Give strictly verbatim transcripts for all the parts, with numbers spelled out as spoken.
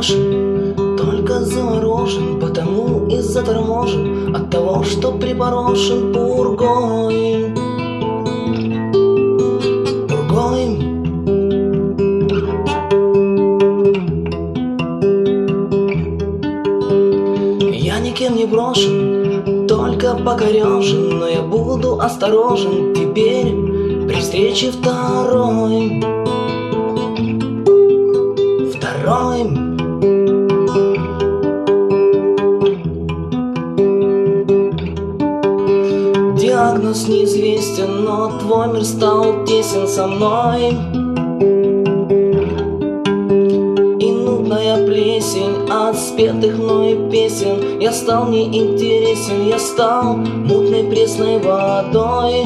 брошен, только заворожен, потому и заторможен от того, что припорошен пургой. Пургой. Я никем не брошен, только покорежен, но я буду осторожен теперь при встрече второй. Второй. Диагноз неизвестен, но твой мир стал тесен со мной. И нудная плесень от спетых мной песен. Я стал неинтересен, я стал мутной пресной водой.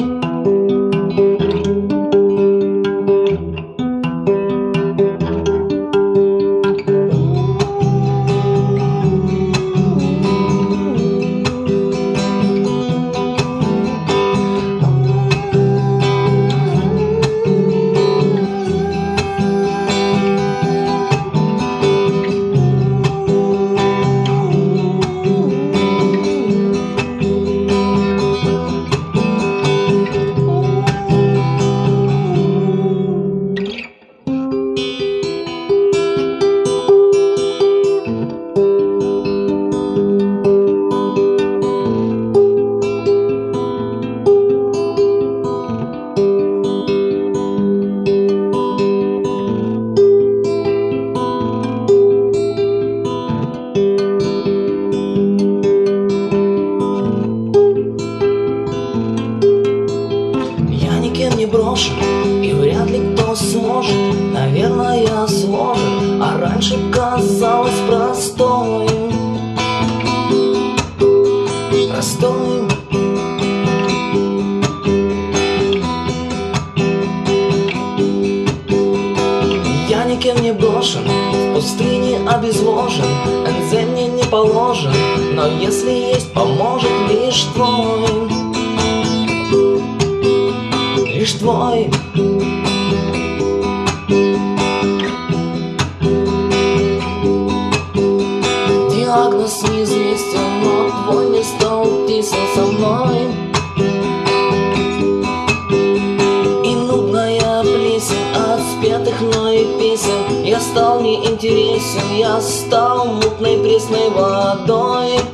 Не брошен, и вряд ли кто сможет, наверное, сложен, а раньше казалось простой. Простой. Я никем не брошен, в пустыне обезвожен, эн зэ мне не положен, но если есть, поможет лишь твой. Лишь твой. Диагноз неизвестен, но твой мир стал тесен со мной. И нудная плесень от спетых мной песен. Я стал неинтересен, я стал мутной пресной водой.